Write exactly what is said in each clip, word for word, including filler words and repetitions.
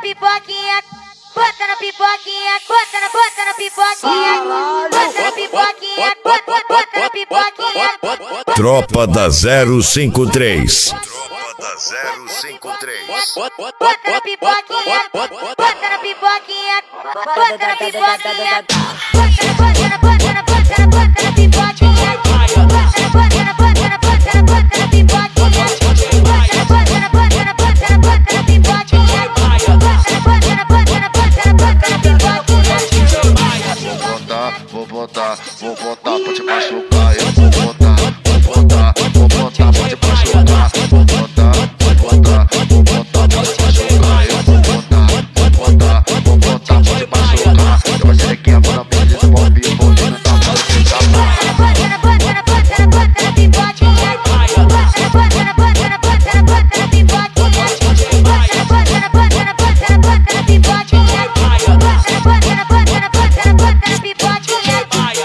pipoquinha, bota na pipoquinha, bota na, bota na pipoquinha, bota na pipoquinha, bota, bota, bota na pipoquinha. Tropa da zero cinco três. Tropa da zero cinco três. Bota na pipoquinha, bota na pipoquinha, bota na pipoquinha, bota na, bota na, bota na, bota na, bota na pipoquinha, bota na, bota na, bota na, bota na, bota na pipoquinha, bota na, bota na, bota na, bota na, bota na pipoquinha, bota na, bota na, bota na, bota na, bota na pipoquinha. Vou botar, vou botar, vou botar pra te machucar. Eu vou botar, vou botar, vou botar pra te machucar. Vou botar, vou botar, vou botar pra te machucar. Eu vou botar, vou botar, vou botar pra te machucar. Eu vou ser quem agora pode desenvolver, vou tentar fazer ficar bom. Bota na, bota na, bota na, bota na pipoquinha, bota na, bota na, bota na, bota na, bota na pipoquinha, bota na, bota na, bota na, bota na, bota na pipoquinha, bota na, bota na, bota na, bota na, bota na pipoquinha.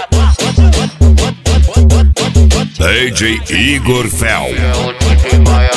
D J Igor Fel. É o D J Maia.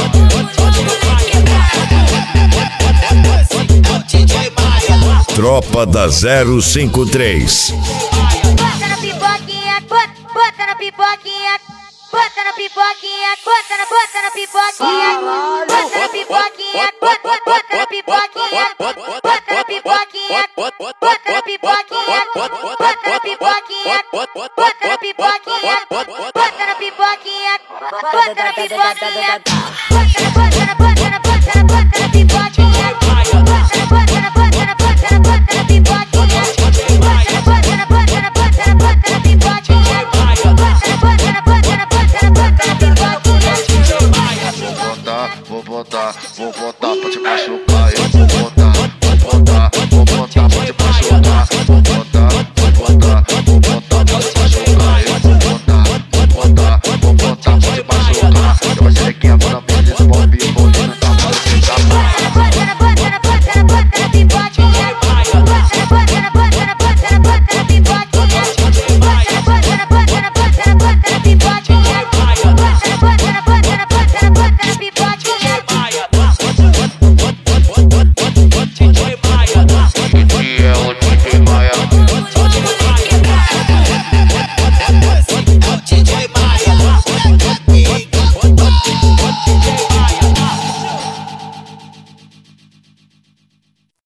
Tropa da zero cinco três. Bota na pipoquinha, bota, bota na pipoquinha, bota na pipoquinha, bota na, bota na pipoquinha, bota na pipoquinha, bota, bota na pipoquinha, bota na pipoquinha, bota na pipoquinha, bota na pipoquinha, bota na pipoquinha, bota na pipoquinha, bota na pipoquinha, bota na, bota na, bota na, bota na, bota na pipoquinha, bota na, bota na, bota na, bota na, bota na pipoquinha, bota na, bota na, bota na, bota na, bota na pipoquinha, bota na, bota na, bota na, bota na, bota na pipoquinha. Vou botar, vou botar, vou botar pra te machucar. Eu vou botar, vou botar, vou botar pra te machucar.